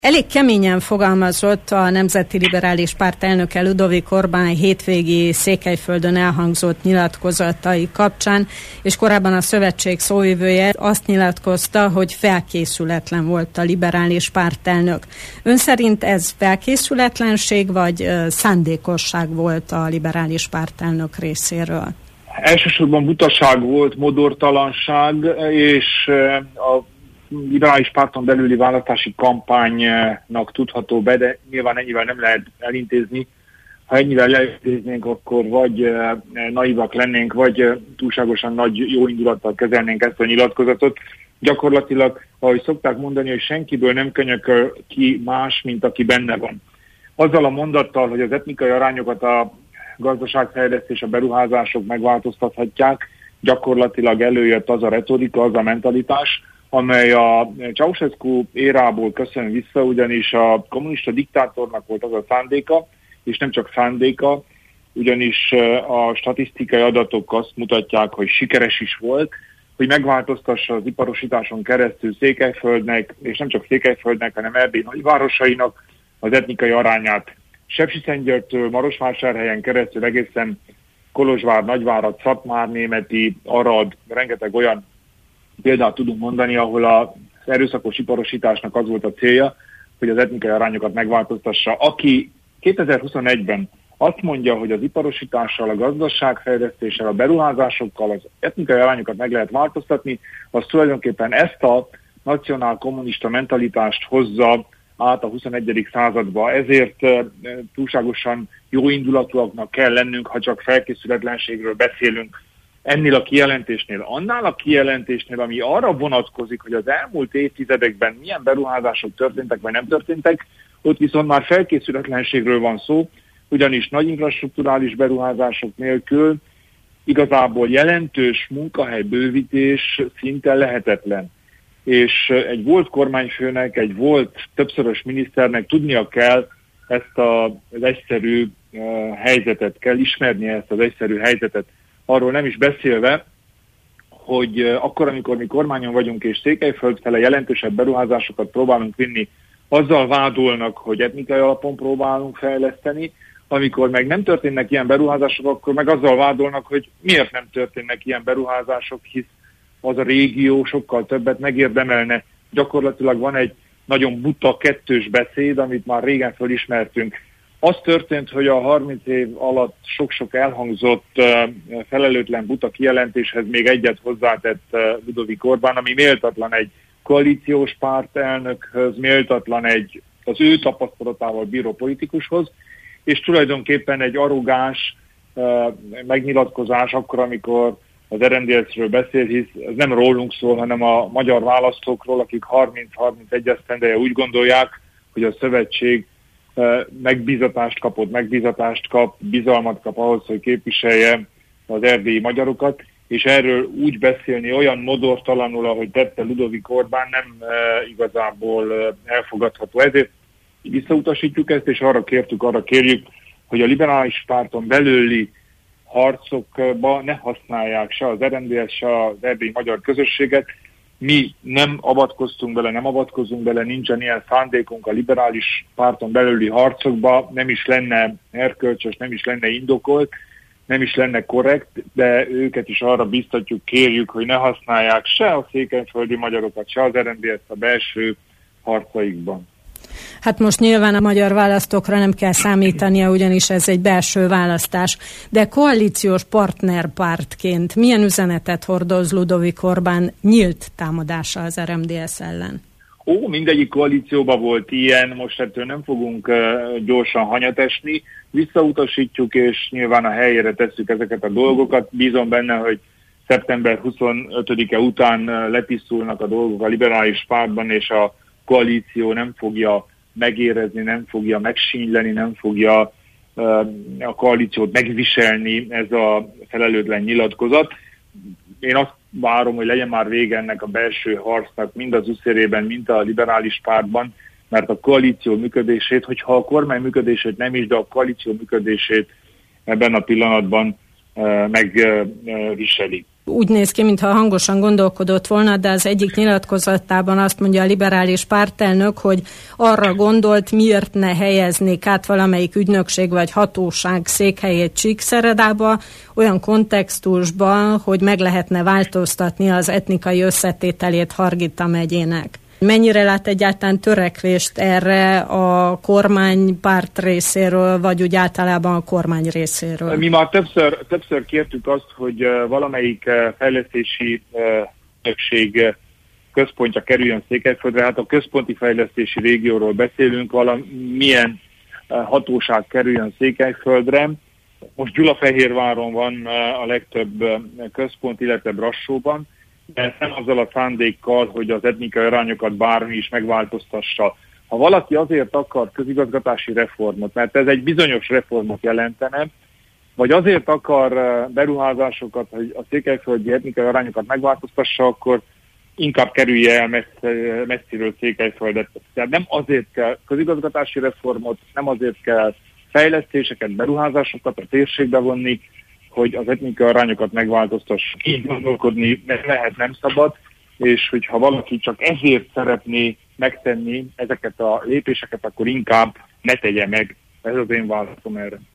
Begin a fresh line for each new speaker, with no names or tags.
Elég keményen fogalmazott a Nemzeti Liberális Párt elnöke Ludovic Orbán hétvégi Székelyföldön elhangzott nyilatkozatai kapcsán, és korábban a szövetség szóvivője azt nyilatkozta, hogy felkészületlen volt a liberális pártelnök. Ön szerint ez felkészületlenség vagy szándékosság volt a liberális pártelnök részéről?
Elsősorban butaság volt, modortalanság, és a liberális párton belüli választási kampánynak tudható be, de nyilván ennyivel nem lehet elintézni. Ha ennyivel elintéznénk, akkor vagy naivak lennénk, vagy túlságosan nagy jó indulattal kezelnénk ezt a nyilatkozatot. Gyakorlatilag, ahogy szokták mondani, hogy senkiből nem könyököl ki más, mint aki benne van. Azzal a mondattal, hogy az etnikai arányokat a gazdaságfejlesztés, a beruházások megváltoztathatják, gyakorlatilag előjött az a retorika, az a mentalitás, amely a Ceausescu érából köszön vissza, ugyanis a kommunista diktátornak volt az a szándéka, és nem csak szándéka, ugyanis a statisztikai adatok azt mutatják, hogy sikeres is volt, hogy megváltoztassa az iparosításon keresztül Székelyföldnek, és nem csak Székelyföldnek, hanem Erdély nagyvárosainak az etnikai arányát. Sepsiszentgyörgytől Marosvásárhelyen keresztül egészen Kolozsvár, Nagyvárad, Szatmár, Németi, Arad, rengeteg olyan példát tudunk mondani, ahol az erőszakos iparosításnak az volt a célja, hogy az etnikai arányokat megváltoztassa. Aki 2021-ben azt mondja, hogy az iparosítással, a gazdaságfejlesztéssel, a beruházásokkal az etnikai arányokat meg lehet változtatni, az tulajdonképpen ezt a nacionál-kommunista mentalitást hozza át a 21. századba. Ezért túlságosan jó indulatúaknak kell lennünk, ha csak felkészületlenségről beszélünk. Ennél a kijelentésnél, annál a kijelentésnél, ami arra vonatkozik, hogy az elmúlt évtizedekben milyen beruházások történtek, vagy nem történtek, ott viszont már felkészületlenségről van szó, ugyanis nagy infrastrukturális beruházások nélkül igazából jelentős munkahelybővítés szinte lehetetlen. És egy volt kormányfőnek, egy volt többszörös miniszternek tudnia kell ezt az egyszerű helyzetet, kell ismernie ezt az egyszerű helyzetet. Arról nem is beszélve, hogy akkor, amikor mi kormányon vagyunk és Székelyföld fele jelentősebb beruházásokat próbálunk vinni, azzal vádolnak, hogy etnikai alapon próbálunk fejleszteni, amikor meg nem történnek ilyen beruházások, akkor meg azzal vádolnak, hogy miért nem történnek ilyen beruházások, hisz az a régió sokkal többet megérdemelne. Gyakorlatilag van egy nagyon buta kettős beszéd, amit már régen fölismertünk. Az történt, hogy a 30 év alatt sok-sok elhangzott felelőtlen buta kijelentéshez még egyet hozzátett Ludovic Orbán, ami méltatlan egy koalíciós pártelnökhöz, méltatlan az ő tapasztalatával bíró politikushoz, és tulajdonképpen egy arrogáns megnyilatkozás akkor, amikor az RMDSZ-ről beszél, hisz ez nem rólunk szól, hanem a magyar választókról, akik 30-31 esztendeje úgy gondolják, hogy a szövetség megbízatást kap, bizalmat kap ahhoz, hogy képviselje az erdélyi magyarokat, és erről úgy beszélni olyan modortalanul, ahogy tette Ludovic Orbán, nem igazából elfogadható. Ezért visszautasítjuk ezt, és arra kérjük, hogy a liberális párton belüli harcokba ne használják se az RMDSZ, se az erdélyi magyar közösséget. Mi nem avatkozunk bele, nincsen ilyen szándékunk a liberális párton belüli harcokba, nem is lenne erkölcsös, nem is lenne indokolt, nem is lenne korrekt, de őket is arra biztatjuk, kérjük, hogy ne használják se a székelyföldi magyarokat, se az RMDSZ a belső harcaikban.
Hát most nyilván a magyar választókra nem kell számítania, ugyanis ez egy belső választás. De koalíciós partnerpártként milyen üzenetet hordoz Ludovic Orbán nyílt támadása az RMDSZ ellen?
Mindegyik koalícióban volt ilyen, most ettől nem fogunk gyorsan hanyat esni, visszautasítjuk, és nyilván a helyére tesszük ezeket a dolgokat. Bízom benne, hogy szeptember 25-e után letisztulnak a dolgok a liberális pártban, és a koalíció nem fogja megérezni, nem fogja megsínyleni, nem fogja a koalíciót megviselni ez a felelőtlen nyilatkozat. Én azt várom, hogy legyen már vége ennek a belső harcnak, mind az USZR-ben, mind a liberális pártban, mert a koalíció működését, hogyha a kormány működését nem is, de a koalíció működését ebben a pillanatban megviseli.
Úgy néz ki, mintha hangosan gondolkodott volna, de az egyik nyilatkozatában azt mondja a liberális pártelnök, hogy arra gondolt, miért ne helyeznék át valamelyik ügynökség vagy hatóság székhelyét Csíkszeredába, olyan kontextusban, hogy meg lehetne változtatni az etnikai összetételét Hargita megyének. Mennyire lát egyáltalán törekvést erre a kormánypárt részéről, vagy úgy általában a kormány részéről?
Mi már többször kértük azt, hogy valamelyik fejlesztési ügynökség központja kerüljön Székelyföldre. Hát a központi fejlesztési régióról beszélünk, valamilyen hatóság kerüljön Székelyföldre. Most Gyulafehérváron van a legtöbb központ, illetve Brassóban, de nem azzal a szándékkal, hogy az etnikai arányokat bármi is megváltoztassa. Ha valaki azért akar közigazgatási reformot, mert ez egy bizonyos reformot jelentene, vagy azért akar beruházásokat, hogy a székelyföldi etnikai arányokat megváltoztassa, akkor inkább kerülje el messziről Székelyföldet. Tehát nem azért kell közigazgatási reformot, nem azért kell fejlesztéseket, beruházásokat a térségbe vonni, hogy az etnikai arányokat megváltoztassuk. Így gondolkodni lehet, nem szabad, és hogyha valaki csak ezért szeretné megtenni ezeket a lépéseket, akkor inkább ne tegye meg. Ez az én válaszom erre.